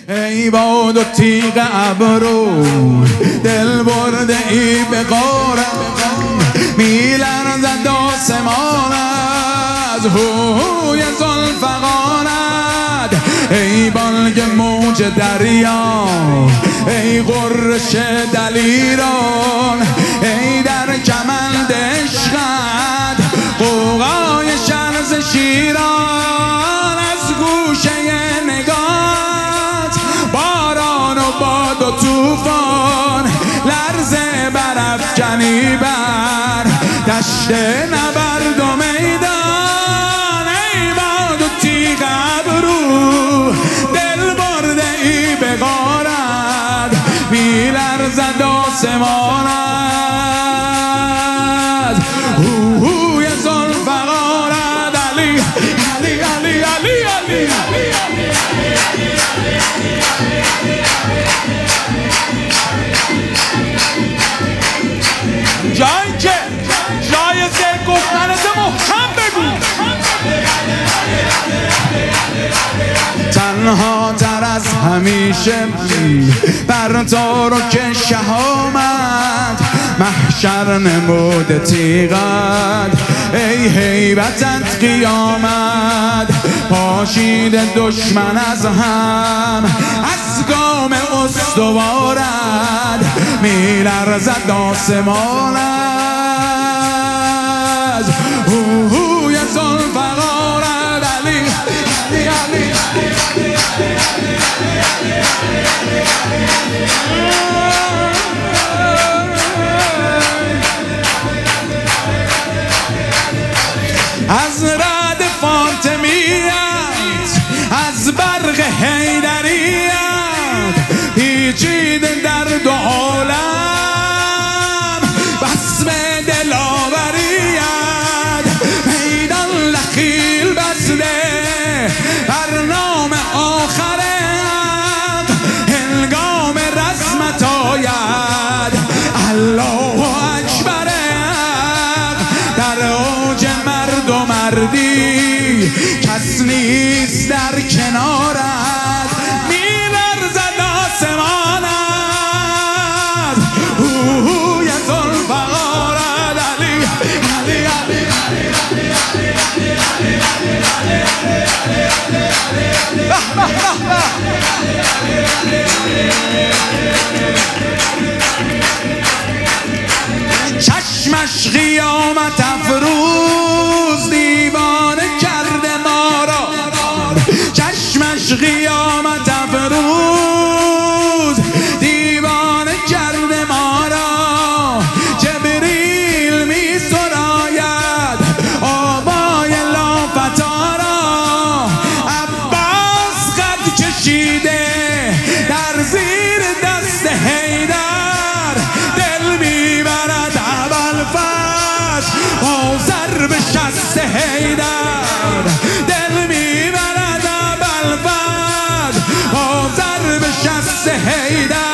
ای باد و تیغ ابرو دل برده ای به غارم، میلرزد آسمان از هوی ذوالفقارت. ای بانگ موج دریا، ای غرش دلیران، ای در کمند عشقت غوغای شرز شیران. از گوشه نگات باران و باد و توفان، لرزه برافکنی بر دشت نبرد و میدان. ای باد و تیغ ابرو دل برده ای به غارت، میلرزد آسمان از هوی ذوالفقارت. علی علی علی علی علی جایی که جایزه گفتنت محکم بگو. تنها تر از همیشه بر تو رو که شهامت محشر نمود تیغت، ای هیبتت قیامت. پاشید دشمن از هم از گام استوارت، میلرزد آسمان از هوی ذوالفقارت. علی علی علی از رعد فاطمیت، از برق حیدریت، پیچیده در دو عالم بسم دلاوریت. میدان لخیل بسته بر نام آخر حق، هنگام رسمت آید الله اکبر حق. در اوج مرد و مردی کس نیست در کنارت، میلرزد آسمان از هوی ذوالفقارت. علی علی علی چشمش قیامت افروز دیوانه کرده ما را، چشمش قیامت افروز دیوانه کرده ما را. جبریل می سراید آبای لافتا را، عباس قد کشیده در زیر دست حیدر، دل میبرد ابوالفضل با ضرب شست حیدر، دل میبرد ابوالفضل با ضرب شست حیدر.